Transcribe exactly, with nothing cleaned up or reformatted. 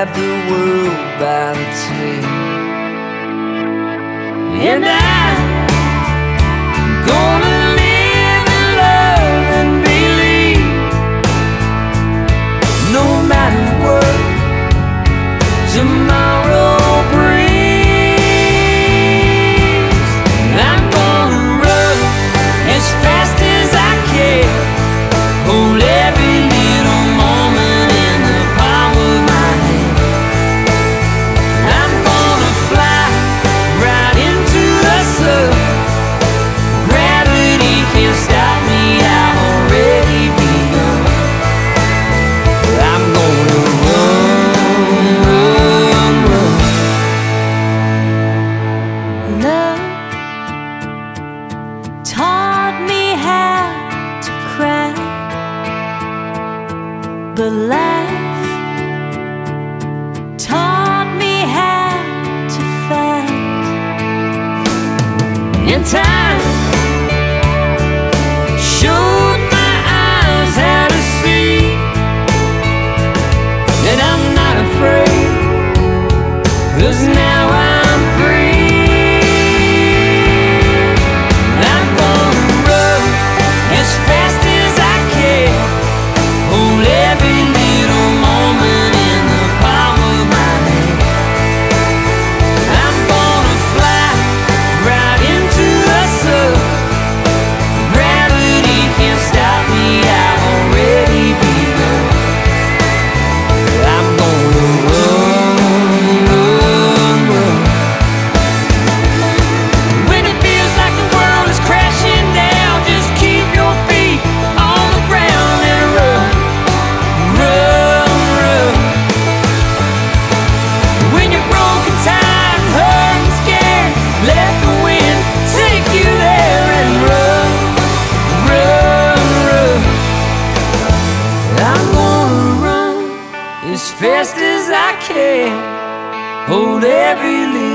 grab the world by the tail. And I'm gonna live and love and believe, no matter what tomorrow brings. I'm gonna run as fast as I can, hold every little moment in the palm of my hand. I'm gonna fly right into the sun. Gravity can't stop me, I've already begun. I'm gonna run, run, run. Love taught me how to cry, but life taught me how to fight. And time showed my eyes how to see that I'm not afraid, 'cause now I'm free. I'm gonna run as fast as I can, hold every little moment in the palm of my hand. I'm gonna fly right into the sun. Gravity can't stop me, I've already begun. I'm gonna run, run, run. When it feels like the world is crashing down, just keep your feet on the ground and run, run, run. When you're broken, tired, hurt and scared, let the wind take you there and run, run, run. I'm gonna run as fast as I can, hold every little